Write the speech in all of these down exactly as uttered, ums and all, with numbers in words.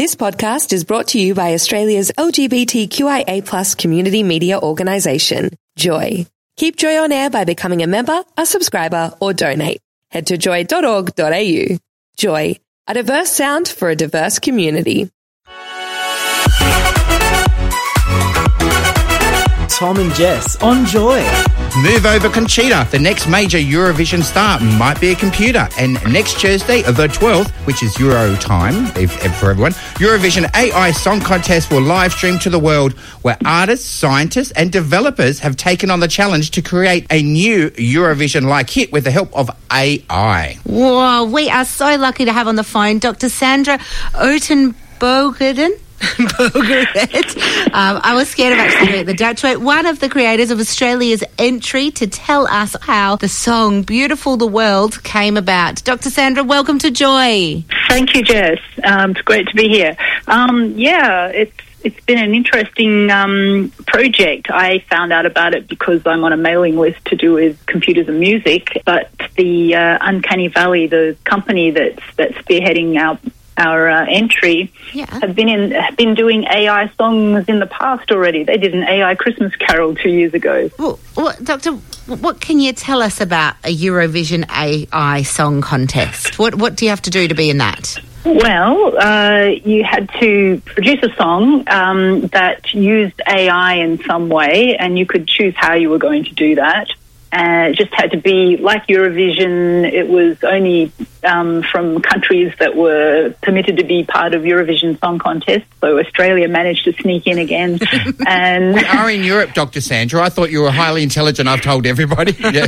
This podcast is brought to you by Australia's L G B T Q I A plus community media organisation, Joy. Keep Joy on air by becoming a member, a subscriber, or donate. Head to joy dot org dot a u. Joy, a diverse sound for a diverse community. Tom and Jess on Joy. Move over Conchita. The next major Eurovision star might be a computer. And next Tuesday, the twelfth, which is Euro time if, if for everyone, Eurovision A I Song Contest will live stream to the world, where artists, scientists and developers have taken on the challenge to create a new Eurovision-like hit with the help of A I. Whoa, we are so lucky to have on the phone Doctor Sandra Uitenbogeren. um, I was scared of actually doing it the Dutch way. One of the creators of Australia's entry to tell us how the song Beautiful the World came about. Doctor Sandra, welcome to Joy. Thank you, Jess. Um, it's great to be here. Um, yeah, it's It's been an interesting um, project. I found out about it because I'm on a mailing list to do with computers and music, but the uh, Uncanny Valley, the company that's, that's spearheading our our uh, entry, yeah. have been in have been doing A I songs in the past already. They did an A I Christmas Carol two years ago. Well, well, Doctor, what can you tell us about a Eurovision A I song contest? What what do you have to do to be in that? Well, uh, you had to produce a song um, that used A I in some way, and you could choose how you were going to do that. Uh, it just had to be like Eurovision. It was only um, from countries that were permitted to be part of Eurovision Song Contest. So Australia managed to sneak in again. And we are in Europe, Doctor Sandra. I thought you were highly intelligent. I've told everybody. Yeah.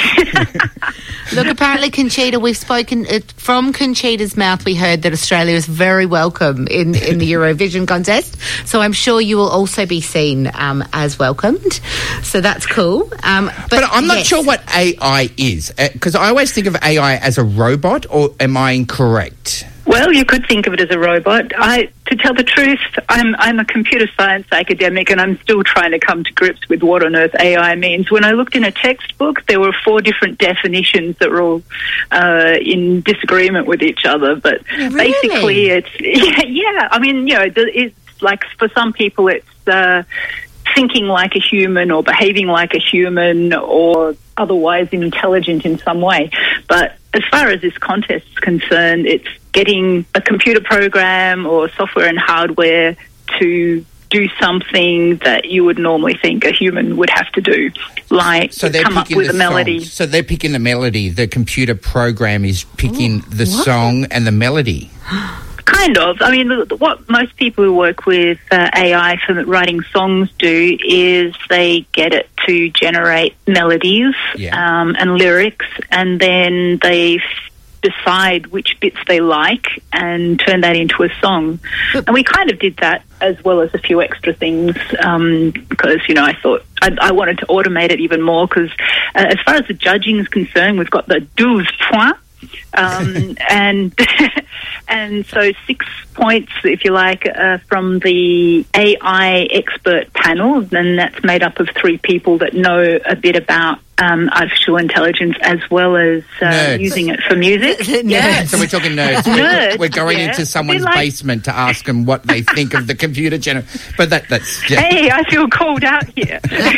Look, apparently Conchita, we've spoken uh, from Conchita's mouth. We heard that Australia is very welcome in, in the Eurovision contest. So I'm sure you will also be seen um, as welcomed. So that's cool. Um, but, but I'm not yes. sure what A I is, because uh, I always think of A I as a robot, or am I incorrect? Well, you could think of it as a robot. I, to tell the truth, I'm I'm a computer science academic, and I'm still trying to come to grips with what on earth A I means. When I looked in a textbook, there were four different definitions that were all uh, in disagreement with each other. But really? basically, it's yeah, yeah. I mean, you know, it's like for some people, it's uh, thinking like a human or behaving like a human or otherwise intelligent in some way. But as far as this contest is concerned, it's getting a computer program or software and hardware to do something that you would normally think a human would have to do, like so come up with a melody. Songs. So they're picking the melody. The computer program is picking Ooh, the what? song and the melody. Kind of. I mean, what most people who work with uh, A I for writing songs do is they get it to generate melodies yeah. um, and lyrics, and then they f- decide which bits they like and turn that into a song. And we kind of did that as well as a few extra things um, because, you know, I thought I, I wanted to automate it even more because uh, as far as the judging is concerned, we've got the douze points. um, and and so six points, if you like, uh, from the A I expert panel, and that's made up of three people that know a bit about um, artificial intelligence as well as uh, using it for music. Yeah, so we're talking nerds. Nerds, we're going yeah. into someone's like, basement to ask them what they think of the computer gener. But that, that's yeah. Hey, I feel called out here.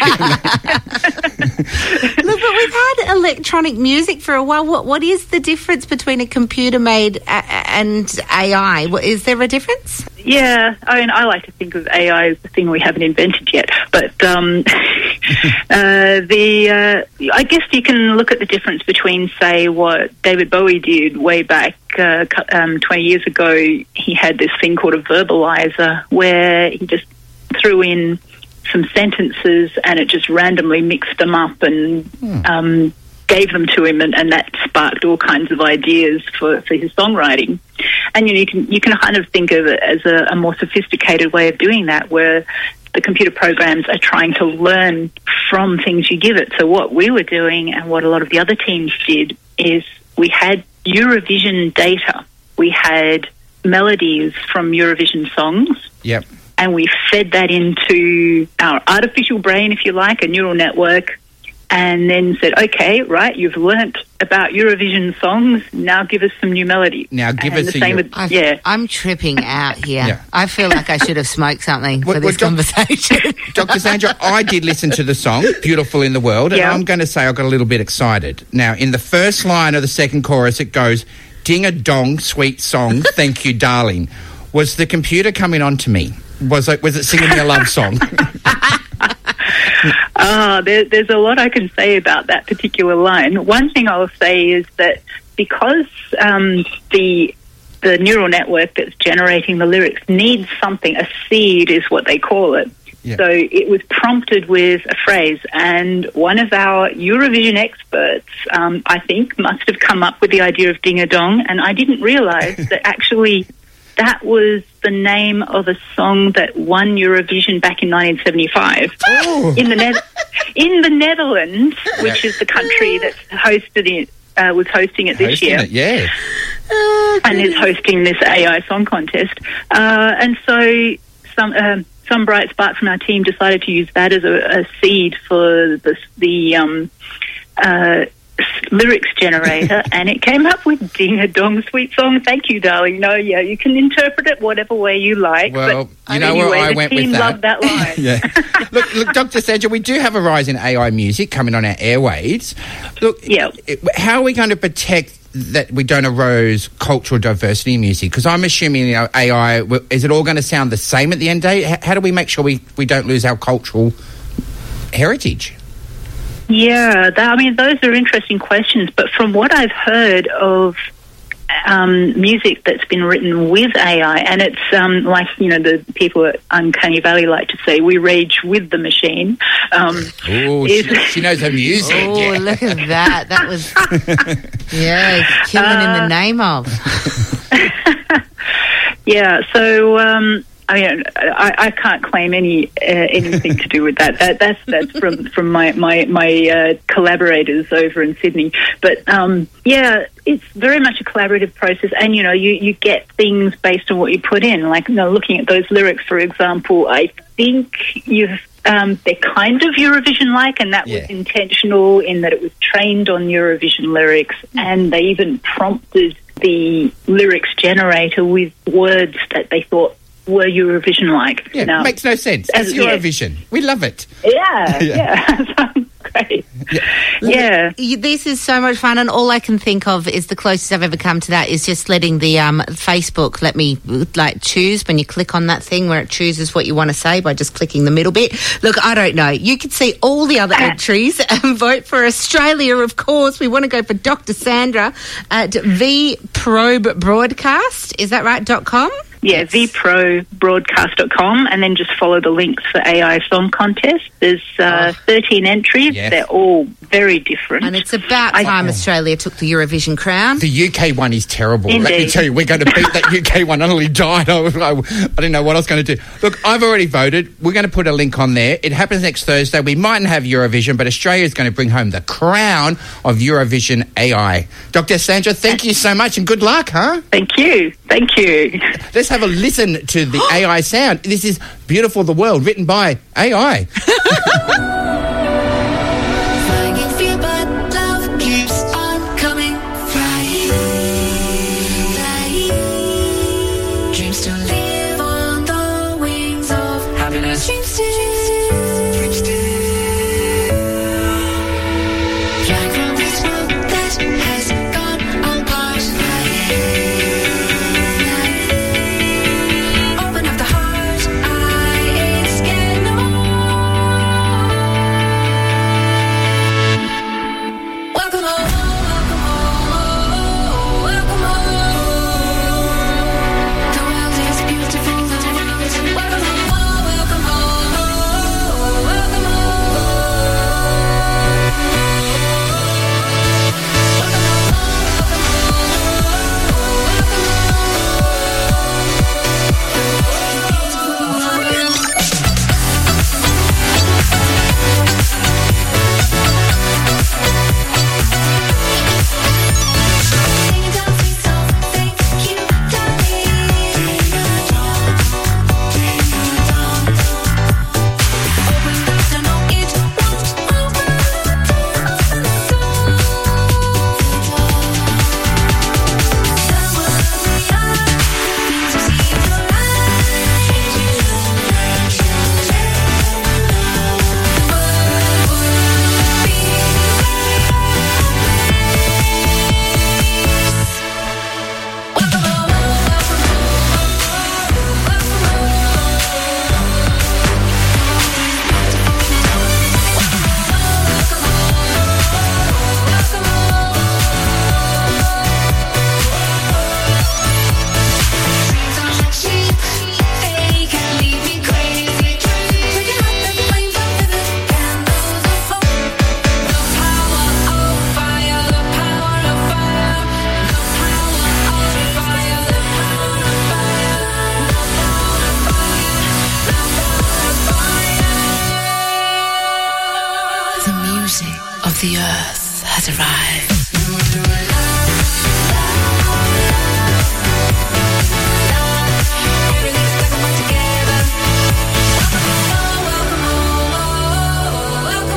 Look, but we've had electronic music for a while. What what is the difference between a computer made a- and A I? What, is there a difference? Yeah, I mean, I like to think of A I as the thing we haven't invented yet. But um, uh, the uh, I guess you can look at the difference between, say, what David Bowie did way back uh, um, twenty years ago. He had this thing called a verbalizer where he just threw in some sentences and it just randomly mixed them up and hmm. um, gave them to him, and, and that sparked all kinds of ideas for, for his songwriting. And you know, you can you can kind of think of it as a, a more sophisticated way of doing that, where the computer programs are trying to learn from things you give it. So what we were doing, and what a lot of the other teams did, is we had Eurovision data. We had melodies from Eurovision songs. Yep. And we fed that into our artificial brain, if you like, a neural network, and then said, okay, right, you've learnt about Eurovision songs, now give us some new melody. Now give and us the a same Euro- with, I've, yeah. I'm tripping out here. Yeah. I feel like I should have smoked something Well, for well, this Doc- conversation. Doctor Sandra, I did listen to the song, Beautiful in the World, and Yeah. I'm going to say I got a little bit excited. Now, in the first line of the second chorus, it goes, ding-a-dong, sweet song, thank you, darling. Was the computer coming on to me? Was it, was it singing me a love song? Ah, there, there's a lot I can say about that particular line. One thing I'll say is that because um, the the neural network that's generating the lyrics needs something, a seed is what they call it. Yeah. So it was prompted with a phrase, and one of our Eurovision experts, um, I think, must have come up with the idea of ding-a-dong, and I didn't realise that actually that was the name of a song that won Eurovision back in nineteen seventy-five Oh. in the ne- in the Netherlands, which Yeah. is the country that's hosted it, uh, was hosting it this Hosting year, it, yeah. and is hosting this A I song contest. Uh, and so some um, some bright spark from our team decided to use that as a, a seed for the the um, uh, lyrics generator, and it came up with Ding a Dong Sweet Song, thank you, darling. No, yeah, you can interpret it whatever way you like. Well, but you know anyway, where I the went team with that. loved that line. Yeah. Look, look, Doctor Sandra, we do have a rise in A I music coming on our airwaves. Look, Yeah. it- how are we going to protect that we don't erode cultural diversity in music? Because I'm assuming, you know, A I, w- is it all going to sound the same at the end of the day? H- How do we make sure we, we don't lose our cultural heritage? Yeah, that, I mean, those are interesting questions. But from what I've heard of um, music that's been written with A I, and it's um, like, you know, the people at Uncanny Valley like to say, we rage with the machine. Um, Oh, is- she, she knows her music. Oh, yeah. look at that. That was, yeah, killing in Uh, the name of. Yeah, so um, I mean, I, I can't claim any uh, anything to do with that. that that's that's from from my my my uh, collaborators over in Sydney. But um, yeah, it's very much a collaborative process, and you know, you you get things based on what you put in. Like, you know, looking at those lyrics, for example, I think you've. Um, they're kind of Eurovision-like, and that Yeah. was intentional in that it was trained on Eurovision lyrics, and they even prompted the lyrics generator with words that they thought were Eurovision-like. Yeah, Now, makes no sense. It's as- yeah. Eurovision. We love it. Yeah, Yeah. yeah. Sounds great. Yeah. You- This is so much fun, and all I can think of is the closest I've ever come to that is just letting the um, Facebook let me like choose when you click on that thing where it chooses what you want to say by just clicking the middle bit. Look, I don't know. You could see all the other entries and vote for Australia, of course. We want to go for Doctor Sandra at V Probe Broadcast. Is that right? Dot com. Yeah, v pro broadcast dot com, and then just follow the links for A I Song Contest. There's uh, Oh. thirteen entries. Yes. They're all very different. And it's about I- time Australia took the Eurovision crown. The U K one is terrible. Let me Indeed. tell you, we're going to beat that U K one. I nearly died. I, was- I, I didn't know what I was going to do. Look, I've already voted. We're going to put a link on there. It happens next Thursday. We mightn't have Eurovision, but Australia is going to bring home the crown of Eurovision A I. Doctor Sandra, thank you so much and good luck, huh? Thank you. Thank you. Let's have a listen to the A I sound. This is Beautiful the World, written by A I. Flying free, but love keeps on coming. Flying, flying. Dreams to live on the wings of happiness. Dreams still, dreams still. Flying from this world that has gone apart. Flying, flying. Open up the heart, I ain't scared no more. the earth has arrived. Everything's gonna come together. Welcome home, welcome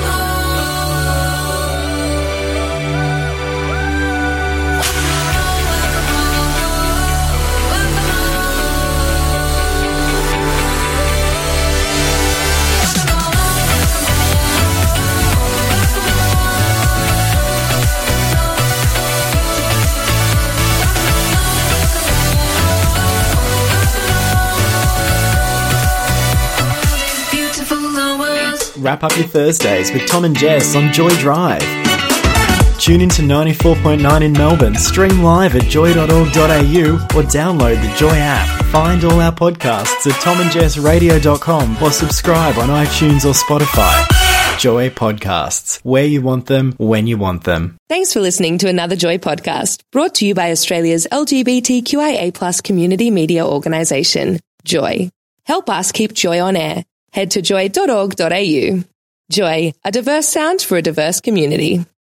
Wrap up your Thursdays with Tom and Jess on Joy Drive. Tune into ninety-four point nine in Melbourne, stream live at joy dot org dot a u or download the Joy app. Find all our podcasts at tom and jess radio dot com or subscribe on iTunes or Spotify. Joy Podcasts, where you want them, when you want them. Thanks for listening to another Joy podcast, brought to you by Australia's L G B T Q I A plus community media organisation, Joy. Help us keep Joy on air. Head to joy dot org dot a u. Joy, a diverse sound for a diverse community.